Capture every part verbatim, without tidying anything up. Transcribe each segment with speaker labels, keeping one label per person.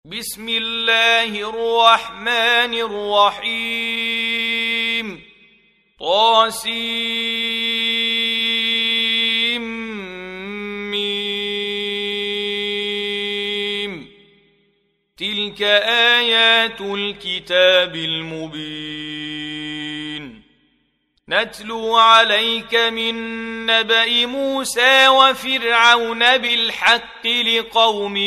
Speaker 1: بسم الله الرحمن الرحيم طاسيم ميم تلك آيات الكتاب المبين نتلو عليك من نبأ موسى وفرعون بالحق لقوم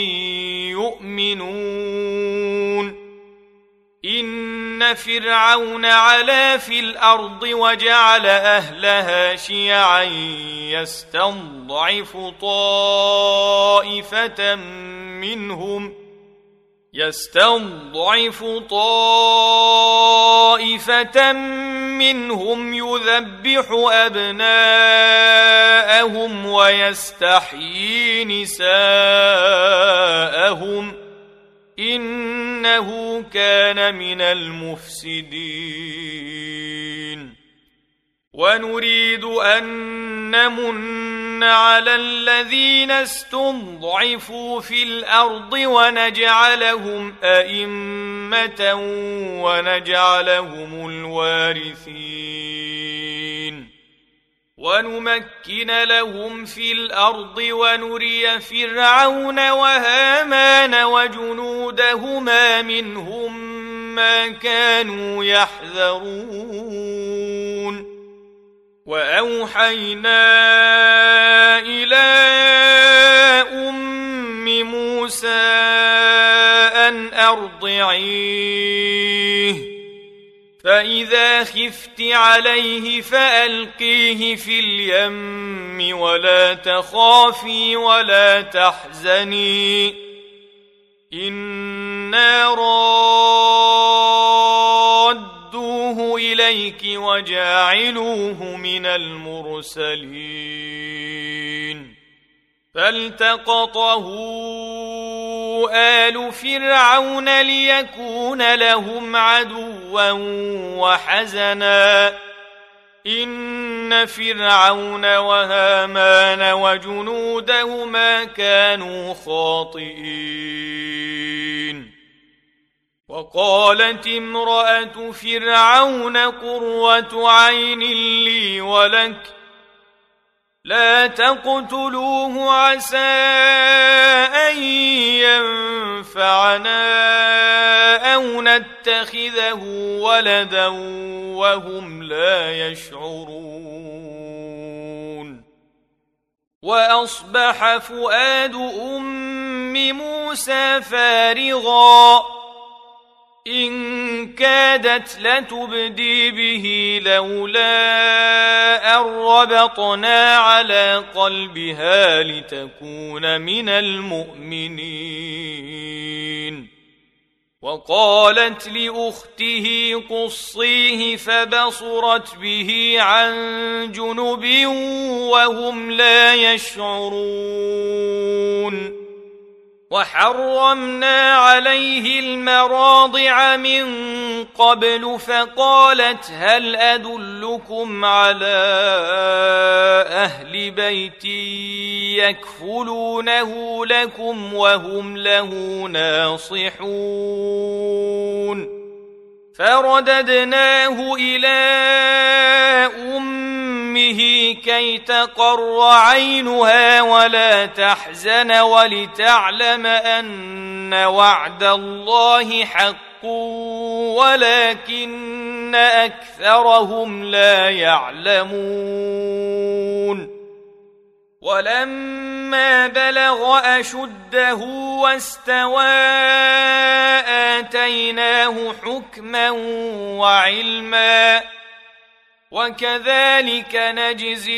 Speaker 1: يؤمنون إن فرعون علا في الأرض وجعل أهلها شيعا يستضعف طائفة منهم يستضعف طائفة منهم يذبح أبناءهم ويستحيي نساءهم إنه كان من المفسدين ونريد أن نمن على الذين استضعفوا في الأرض ونجعلهم أئمة ونجعلهم الوارثين ونمكن لهم في الأرض ونري فرعون وهامان وجنودهما منهم ما كانوا يحذرون وأوحينا إلى أم موسى أن أرضعيه فإذا خفت عليه فألقيه في اليم ولا تخافي ولا تحزني إنا رادوه إليك وجاعلوه من المرسلين فالتقطه آل فرعون ليكون لهم عدوا وحزنا إن فرعون وهامان وجنودهما كانوا خاطئين وقالت امرأة فرعون قرة عين لي ولك لا تقتلوه عسى أن ينفعنا أو نتخذه ولدا وهم لا يشعرون وأصبح فؤاد أم موسى فارغا إن كادت لتبدي به لولا أن ربطنا على قلبها لتكون من المؤمنين وقالت لأخته قصيه فبصرت به عن جنب وهم لا يشعرون وحرمنا عليه المراضع من قبل فقالت هل أدلكم على أهل بيت يكفلونه لكم وهم له ناصحون فرددناه إلى أمه كي تقر عينها ولا تحزن ولتعلم أن وعد الله حق ولكن أكثرهم لا يعلمون ولما بلغ أشده واستوى آتيناه حكما وعلما وكذلك نجزي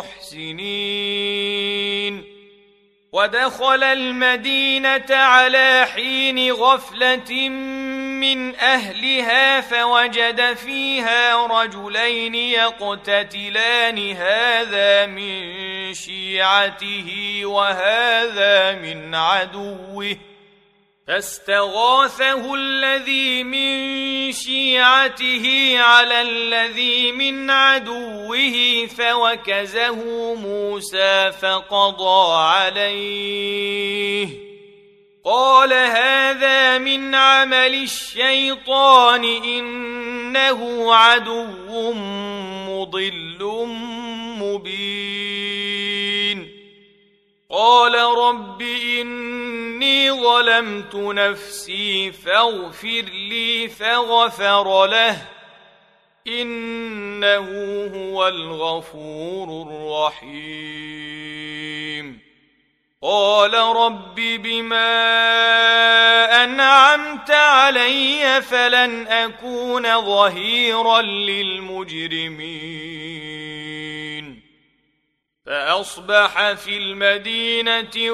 Speaker 1: المحسنين ودخل المدينة على حين غفلة من أهلها فوجد فيها رجلين يقتتلان هذا من شيعته وهذا من عدوه فاستغاثه الذي من شيعته على الذي من عدوه فوكزه موسى فقضى عليه قال هذا من عمل الشيطان إنه عدو مضل مبين قال رب إني ظلمت نفسي فاغفر لي فغفر له إنه هو الغفور الرحيم قال رب بما أنعمت علي فلن أكون ظهيرا للمجرمين فأصبح في المدينة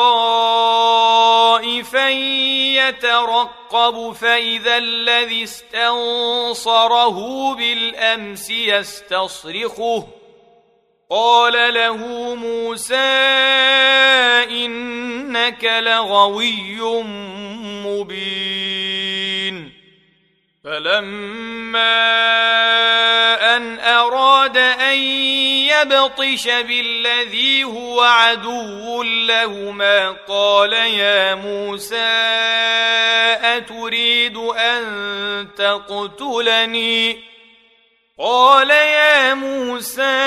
Speaker 1: خائفا يترقب فإذا الذي استنصره بالأمس يستصرخه قال له موسى إنك لغوي مبين فلما أن أراد أن يبطش بالذي هو عدو لهما قال يا موسى أتريد أن تقتلني قال يا موسى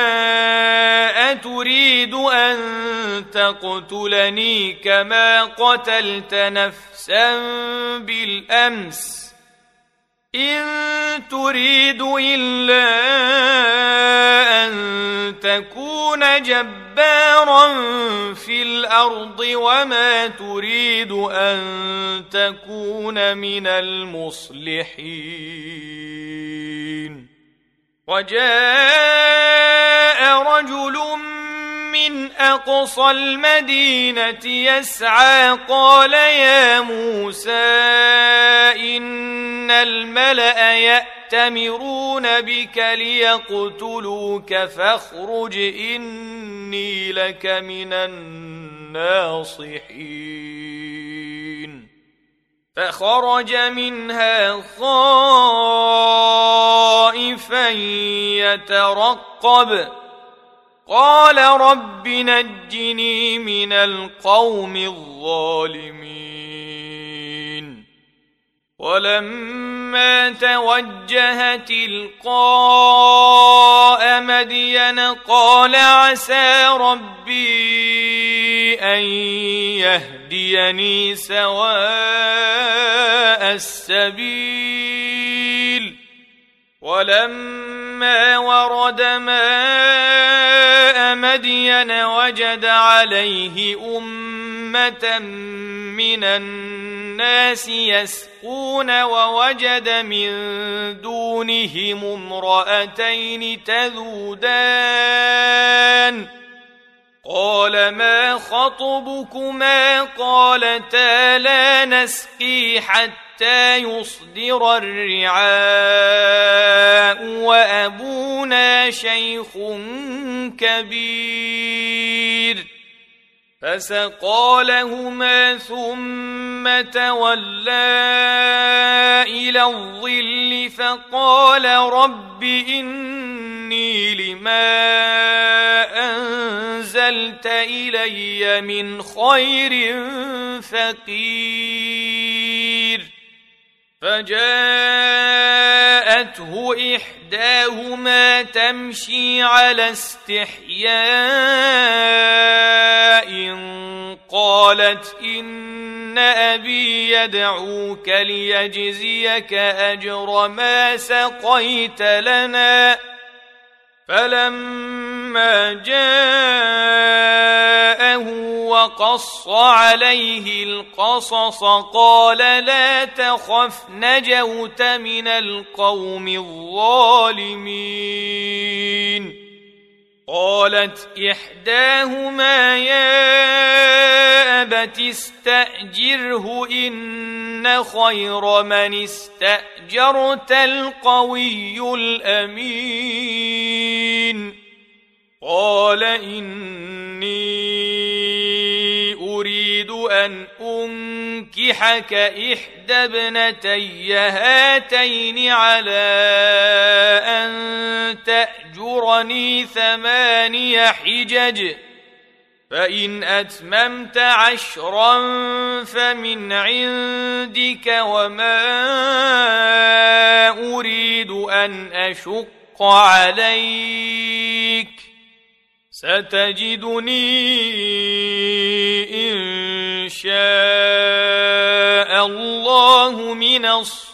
Speaker 1: أتريد أن تقتلني كما قتلت نفسا بالأمس إن تريد إلا أن تكون جبارا في الأرض وما تريد أن تكون من المصلحين وجاء رجل من أقصى المدينة يسعى قال يا موسى إن الملأ يأتمرون بك ليقتلوك فاخرج إني لك من الناصحين فخرج منها خائفا يترقب قال رب نجني من القوم الظالمين ولما توجه تلقاء مدين قال عسى ربي أن يهديني سواء السبيل ولما ورد ماء مدين وجد عليه أمة من الناس يسقون ووجد من دونهم امرأتين تذودان قال ما خطبكما قالتا لا نسقي حتى يصدر الرعاء وأبونا شيخ كبير فسقى لهما ثم تولى إلى الظل فقال رب إني لما أنزلت إلي من خير فقير فجاءته إحداهما تمشي على استحياء قالت إن أبي يدعوك ليجزيك أجر ما سقيت لنا فلما جاءه وقص عليه القصص قال لا تخف نجوت من القوم الظالمين قالت إحداهما يا أبت استأجره إن خير من استأجرت القوي الأمين قال إني أريد أن أنكحك إحدى ابنتي هاتين على أن تأجرني ثماني حجج فإن أتممت عشرا فمن عندك وما أريد أن أشق عليك ستجدني إن شاء الله من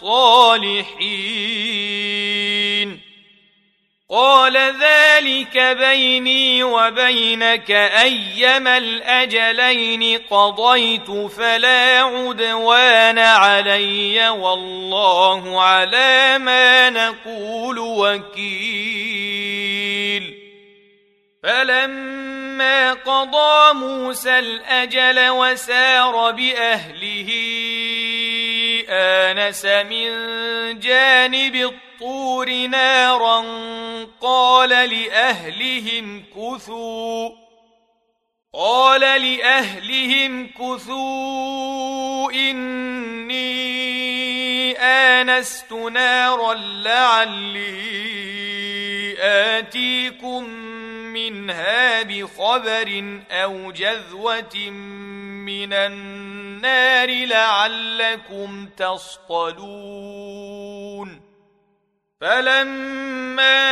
Speaker 1: الصالحين قال ذلك بيني وبينك أيما الأجلين قضيت فلا عدوان علي والله على ما نقول وكيل فلما قضى موسى الأجل وسار بأهله آنس من جانب الطور نارا قال لأهلهم كثوا قال لأهلهم كثوا إني آنست نارا لعلي آتيكم منها بخبر أو جذوة من النار لعلكم تصطلون فلما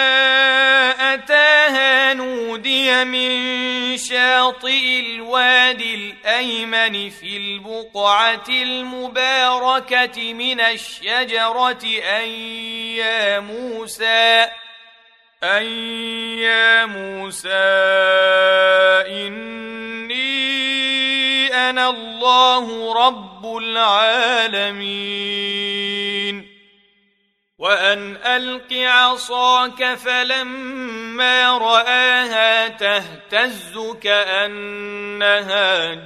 Speaker 1: أتاها نودي من شاطئ الوادي الأيمن في البقعة المباركة من الشجرة أن يا موسى أن يا موسى إني أنا الله رب العالمين وأن ألق عصاك فلما رآها تهتز كأنها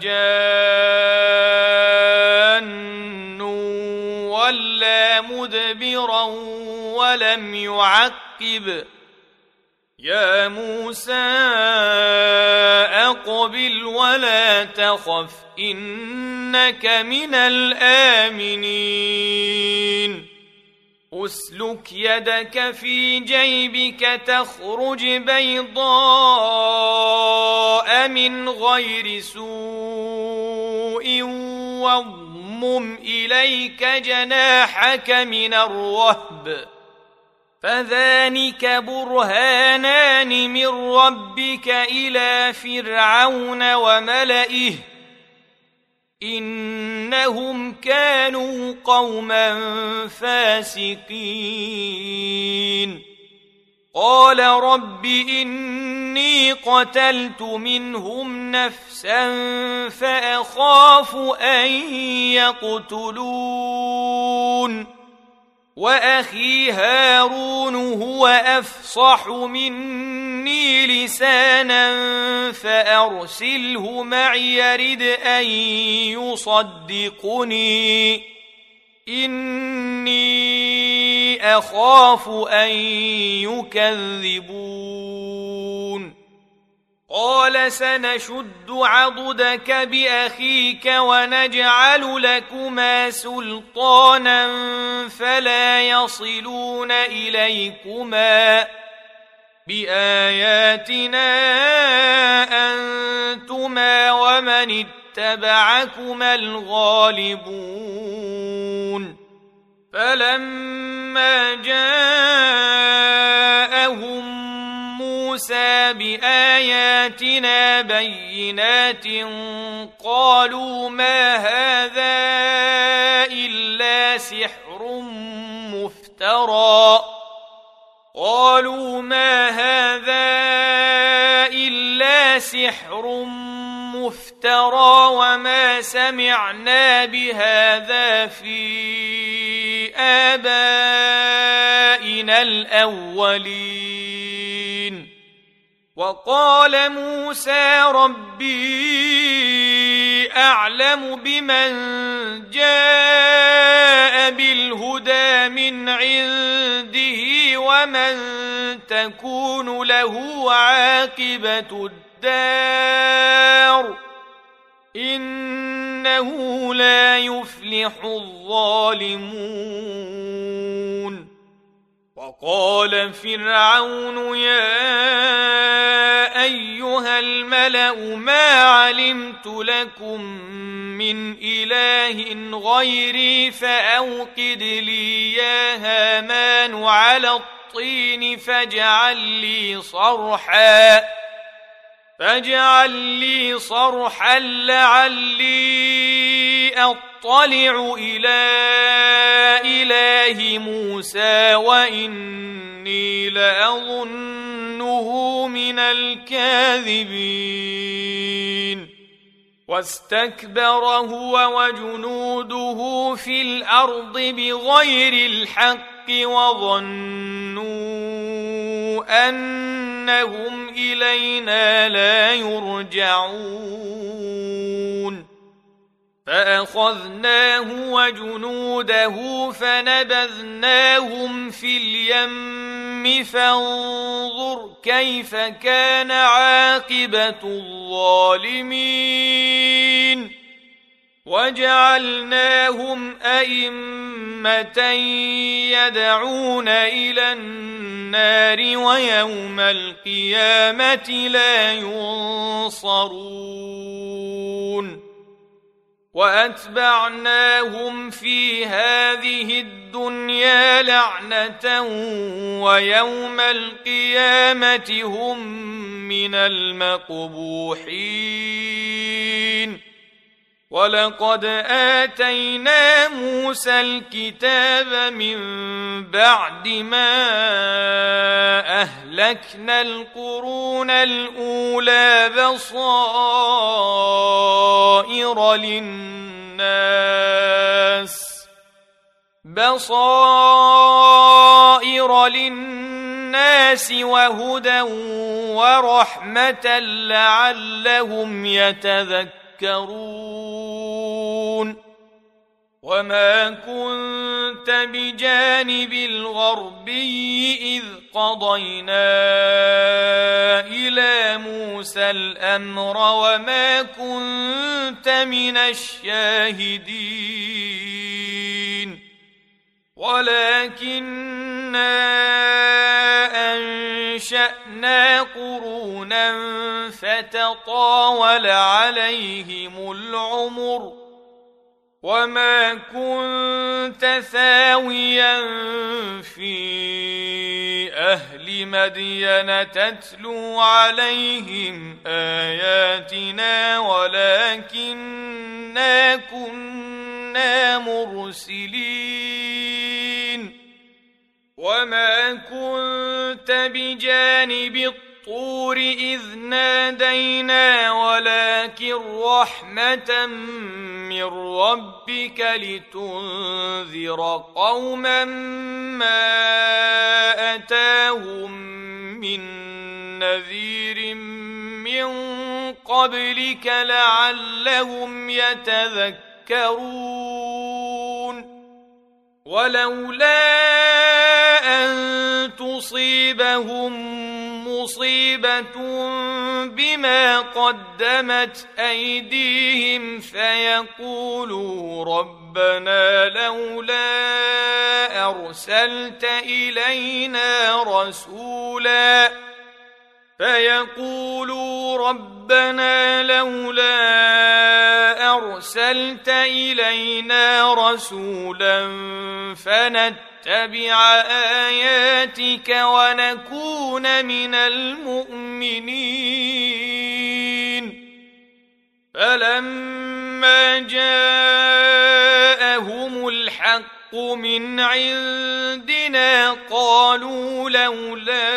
Speaker 1: جان ولا مدبرا ولم يعقب يا موسى أقبل ولا تخف إنك من الآمنين أسلك يدك في جيبك تخرج بيضاء من غير سوء واضمم إليك جناحك من الرهب فذلك برهانان من ربك إلى فرعون وملئه إنهم كانوا قوما فاسقين قال رب إني قتلت منهم نفسا فأخاف أن يقتلون وأخي هارون هو أفصح مني لسانا فأرسله معي يرد أن يصدقني إني أخاف أن يكذبون قال سنشد عضدك بأخيك ونجعل لكما سلطانا فلا يصلون إليكما بآياتنا أنتما ومن اتبعكما الغالبون فلما جاءهم موسى بآياتنا بينات قالوا ما هذا إلا سحر مفترى قالوا ما هذا إلا سحر مفترى وما سمعنا بهذا في آبائنا الأولين وقال موسى ربي أعلم بمن جاء بالهدى من عنده ومن تكون له عاقبة الدار إنه لا يفلح الظالمون وقال فرعون يا أيها الملأ ما علمت لكم من إله غيري فأوقد لي يا هامان على الطين فاجعل لي صرحا فاجعل لي صرحا لعلي أطلع إلى إله موسى وإني لأظنه من الكاذبين واستكبر هو وجنوده في الأرض بغير الحق وظنوا أنهم إلينا لا يرجعون فأخذناه وجنوده فنبذناهم في اليم فانظر كيف كان عاقبة الظالمين وجعلناهم أئمة يدعون إلى النار ويوم القيامة لا ينصرون وأتبعناهم في هذه الدنيا لعنة ويوم القيامة هم من المقبوحين ولقد آتينا موسى الكتاب من بعد ما أهلكنا القرون الأولى بصائر للناس بصائر للناس وهدى ورحمة لعلهم يتذكرون يذكرون وما كنت بجانب الغربي إذ قضينا إلى موسى الأمر وما كنت من الشاهدين ولكننا أنشأنا قرونا فتطاول عليهم العمر وما كنت ثاويا في أهل مدين تتلو عليهم آياتنا ولكننا كنا مرسلين وما كنت بجانب الطور إذ نادينا ولكن رحمة من ربك لتنذر قوما ما أتاهم من نذير من قبلك لعلهم يتذكرون ولولا أن تصيبهم مصيبة بما قدمت أيديهم فيقولوا ربنا لولا أرسلت إلينا رسولا فيقولوا ربنا لولا أرسلت إلينا رسولا فنتبع آياتك ونكون من المؤمنين فلما جاءهم الحق من عندنا قالوا لولا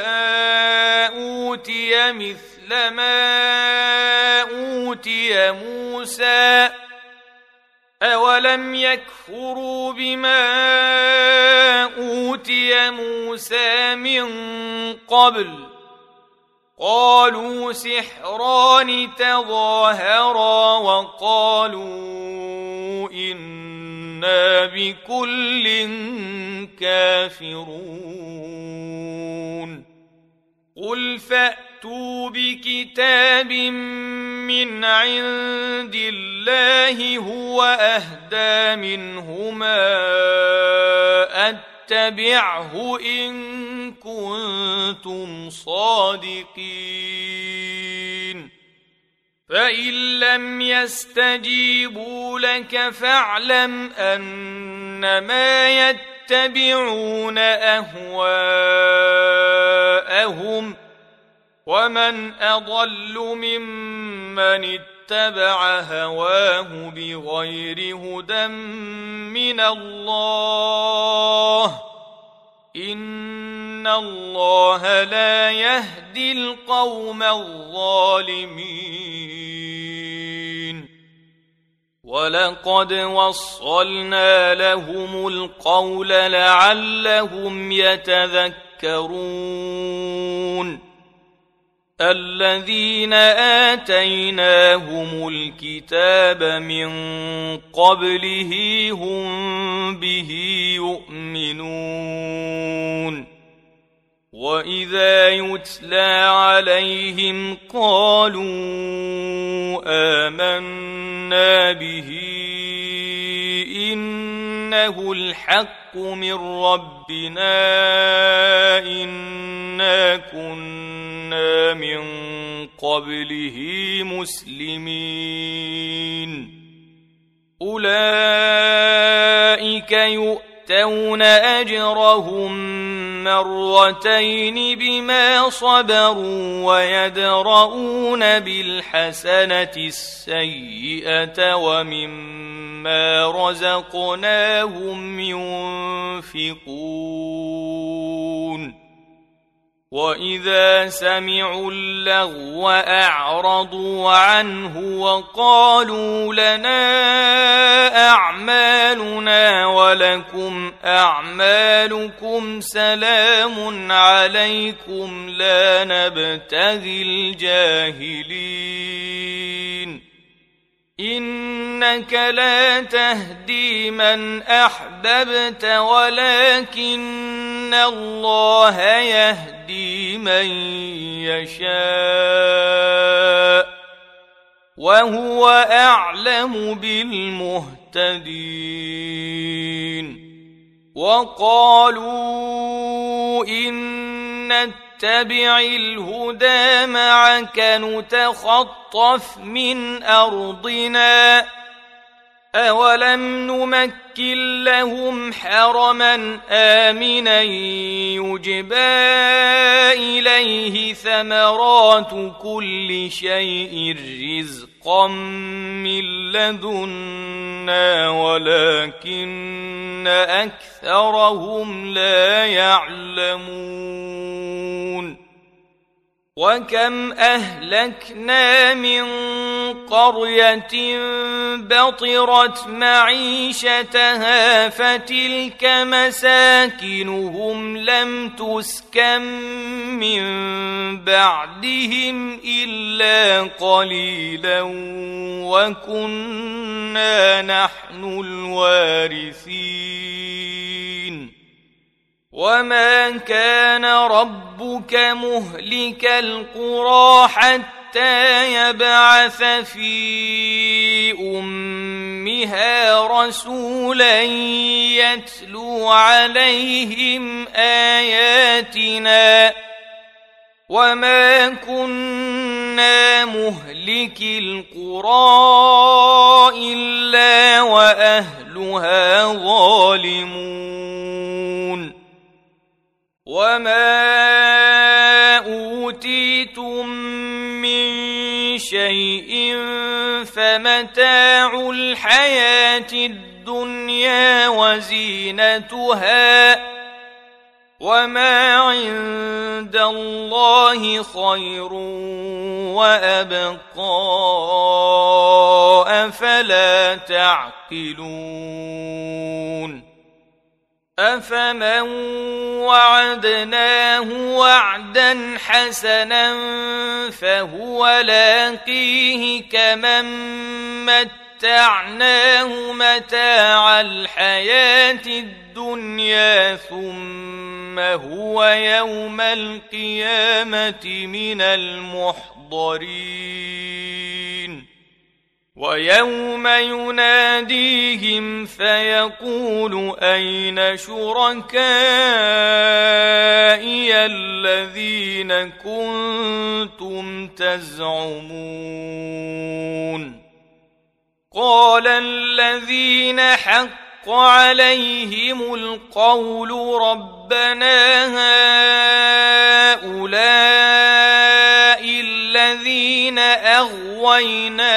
Speaker 1: أوتي مثل ما أوتي موسى أولم يكفروا بما أوتي موسى من قبل قالوا سحران تظاهرا وقالوا إنا بكل كافرون قل فأتوا بكتاب من عند الله هو أهدى منهما فاتبعه إن كنتم صادقين فإن لم يستجيبوا لك فاعلم أنما يتبعون أهواءهم ومن أضل ممن اتبع هواه بغير هدى من الله إن الله لا يهدي القوم الظالمين ولقد وصلنا لهم القول لعلهم يتذكرون الذين آتيناهم الكتاب من قبله هم به يؤمنون وإذا يتلى عليهم قالوا آمنا به إنه الحق من ربنا إنا كنا من قبله مسلمين أولئك يؤتون أجرهم مرتين بما صبروا ويدرؤون بالحسنة السيئة ومما رزقناهم ينفقون وإذا سمعوا اللغو أعرضوا عنه وقالوا لنا أعمالنا ولكم أعمالكم سلام عليكم لا نبتغي الجاهلين إنك لا تهدي من أحببت ولكن الله يهدي من يشاء وهو أعلم بالمهتدين وقالوا إن نتبع الهدى معك نتخطف من أرضنا أولم نمكن لهم حرما آمنا يجبى إليه ثمرات كل شيء رزقا من لدنا ولكن أكثرهم لا يعلمون وكم أهلكنا من قرية بطرت معيشتها فتلك مساكنهم لم تسكن من بعدهم إلا قليلا وكنا نحن الوارثين وما كان ربك مهلك القرى حتى يبعث في أمها رسولا يتلو عليهم آياتنا وما كنا مهلك القرى إلا وأهلها ظالمون وما أوتيتم من شيء فمتاع الحياة الدنيا وزينتها وما عند الله خير وأبقى أفلا تعقلون أفمن وعدناه وعدا حسنا فهو لاقيه كمن متعناه متاع الحياة الدنيا ثم هو يوم القيامة من المحضرين ويوم يناديهم فيقول أين شركائي الذين كنتم تزعمون قال الذين حق عليهم القول ربنا هؤلاء الذين أغوينا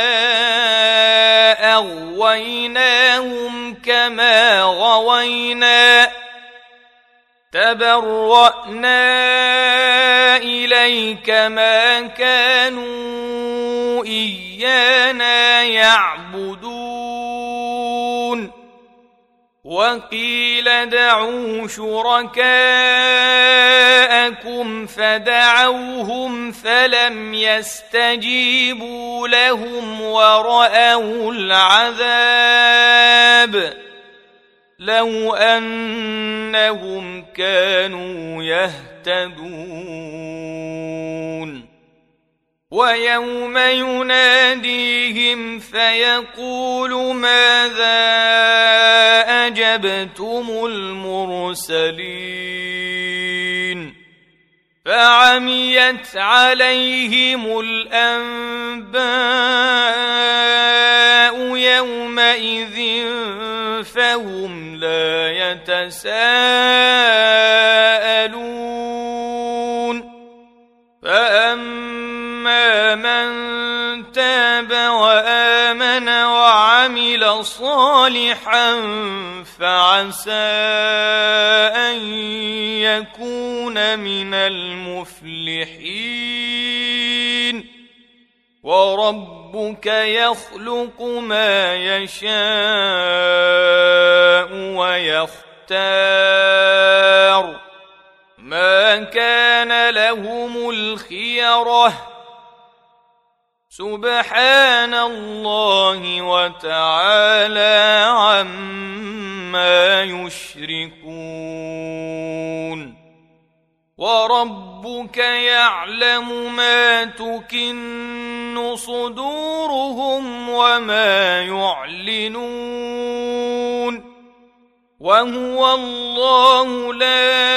Speaker 1: أغويناهم كما غوينا تبرأنا إليك ما كانوا إيانا يعبدون وقيل ادعوا شركاءكم فدعوهم فلم يستجيبوا لهم ورأوا العذاب لو أنهم كانوا يهتدون ويوم يناديهم فيقول ماذا أجبتم المرسلين فعميت عليهم الأنباء يومئذ فهم لا يتساءلون فأما من تاب وآمن وعمل صالحا فعسى أن يكون من المفلحين وربك يخلق ما يشاء ويختار ما كان لهم الخيرة سبحان الله وتعالى عما يشركون وربك يعلم ما تكن صدورهم وما يعلنون وهو الله لا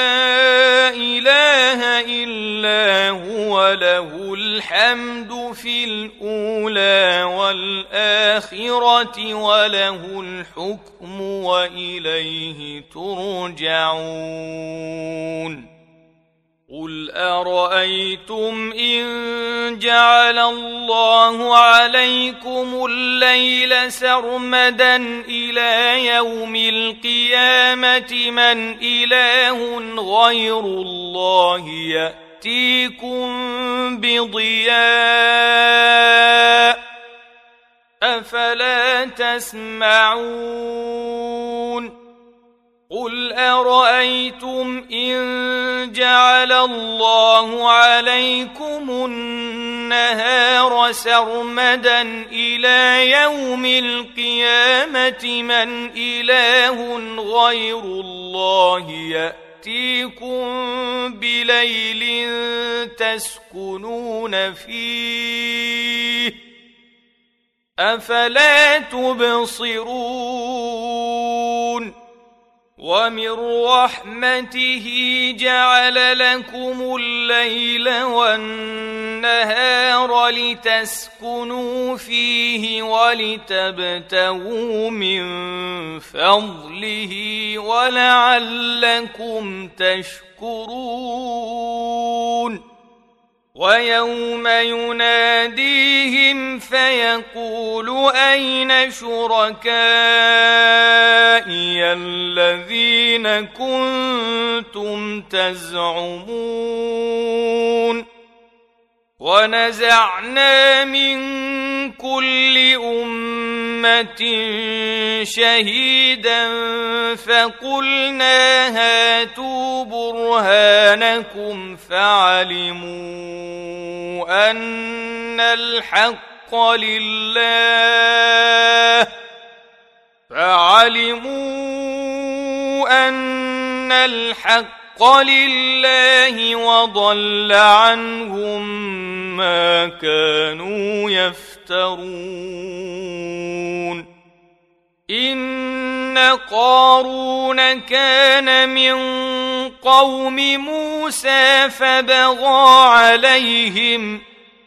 Speaker 1: إله إلا هو له الحمد في الأولى والآخرة وله الحكم وإليه ترجعون قل أرأيتم إن جعل الله عليكم الليل سرمدا إلى يوم القيامة من إله غير الله يأتيكم بضياء أفلا تسمعون قل أرأيتم إن جعل الله عليكم النهار سرمدا إلى يوم القيامة من إله غير الله يأتيكم بليل تسكنون فيه أفلا تبصرون ومن رحمته جعل لكم الليل والنهار لتسكنوا فيه ولتبتغوا من فضله ولعلكم تشكرون ويوم يناديهم فيقول أين شركائي الذين كنتم تزعمون ونزعنا من كل أمة شهيدا فقلنا هاتوا برهانكم فعلموا أن الحق لله فعلموا أن الحق لله وضل عنهم ما كانوا يفترون إن قارون كان من قوم موسى فبغى عليهم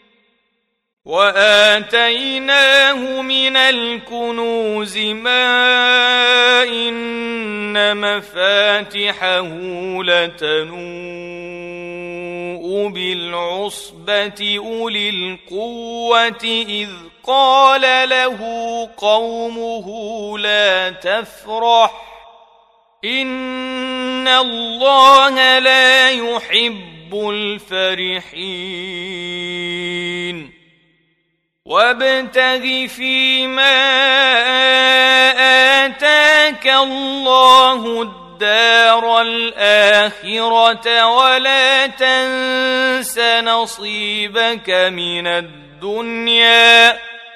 Speaker 1: وآتيناه من الكنوز ما إن مفاتحه لتنوء بالعصبة أولي القوة إذ قال له قومه لا تفرح إن الله لا يحب الفرحين وابتغ فيما آتاك الله الدار الآخرة ولا تنس نصيبك من الدنيا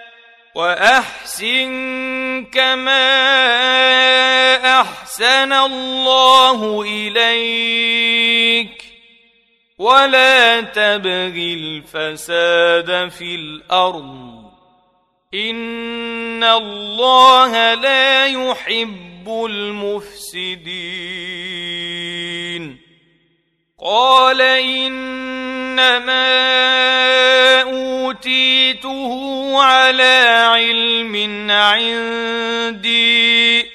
Speaker 1: وأحسن كما أحسن الله إليك ولا تبغ الفساد في الأرض إن الله لا يحب المفسدين قال إنما أوتيته على علم عندي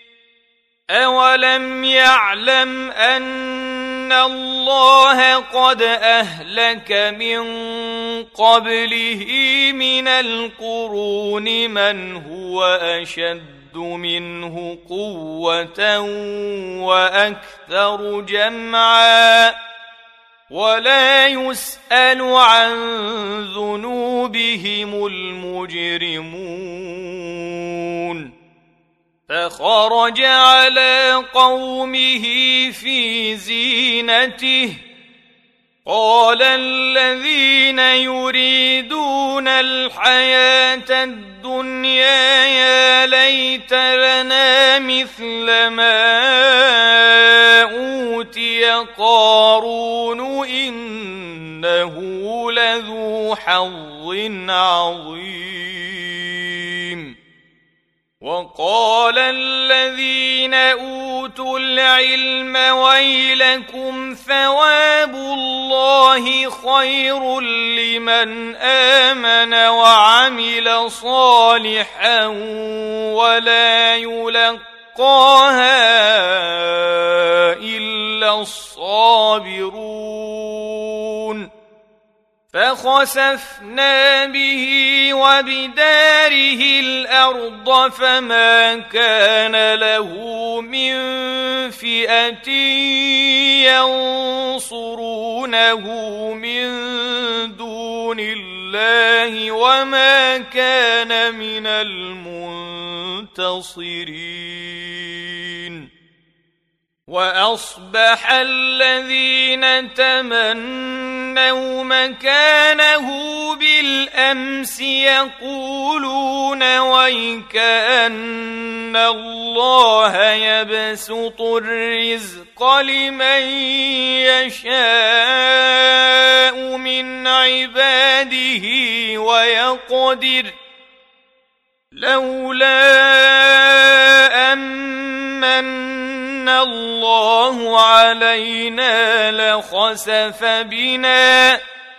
Speaker 1: أولم يعلم أن الله قد أهلك من قبله من القرون من هو أشد منه قوة وأكثر جمعا ولا يسأل عن ذنوبهم المجرمون فخرج على قومه في زينته قال الذين يريدون الحياة الدنيا يا ليت لنا مثل ما أوتي قارون إنه لذو حظ عظيم وقال الذين أوتوا العلم ويلكم ثواب الله خير لمن آمن وعمل صالحا ولا يلقاها إلا الصابرون فخسفنا به وبداره الأرض فما كان له من فئة ينصرونه من دون الله وما كان من المنتصرين وأصبح الذين تمنوا مكانه بالأمس يقولون ويكأن الله يبسط الرزق لمن يشاء من عباده ويقدر لولا أمن الله علينا لخسف بنا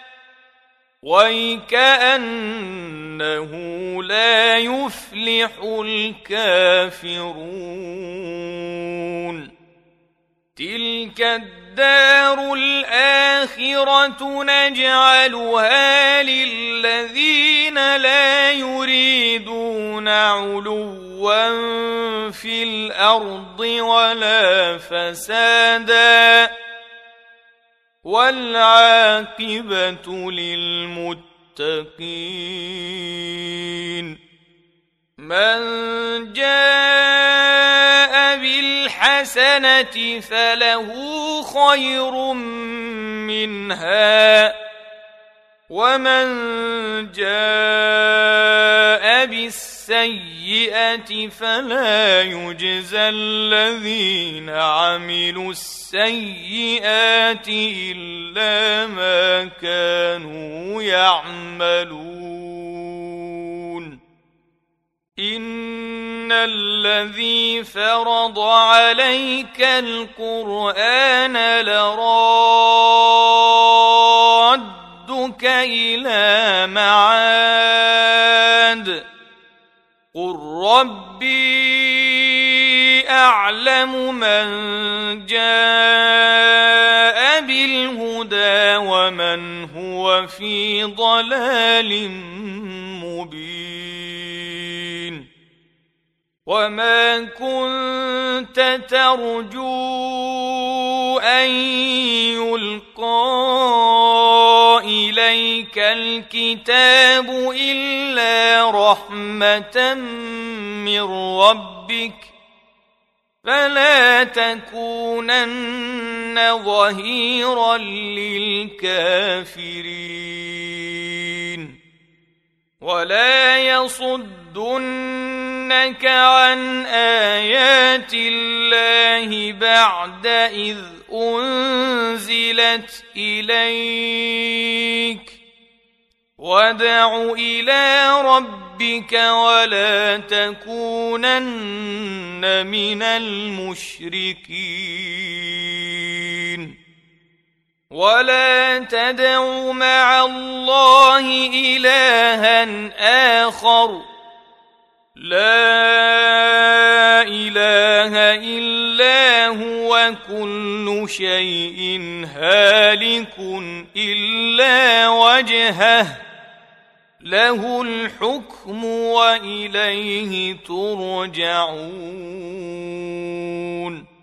Speaker 1: ويكأنه لا يفلح الكافرون تلك الدار الآخرة نجعلها للذين لا يريدون علوا في الأرض ولا فسادا والعاقبة للمتقين من جاء بالحسنة فله خير منها ومن جاء بالسيئة السيئة فلا يجزى الذين عملوا السيئات إلا ما كانوا يعملون إن الذي فرض عليك القرآن لرادك إلى معاد قل ربي أعلم من جاء بالهدى ومن هو في ضلال مبين وما كنت ترجو أن يلقى إليك الكتاب إلا رحمة من ربك فلا تكونن ظهيرا للكافرين ولا يصدنك عن آيات الله بعد إذ أنزلت إليك وادع إلى ربك ولا تكونن من المشركين ولا تدع مع الله إلها آخر لا إله إلا هو كل شيء هالك إلا وجهه له الحكم وإليه ترجعون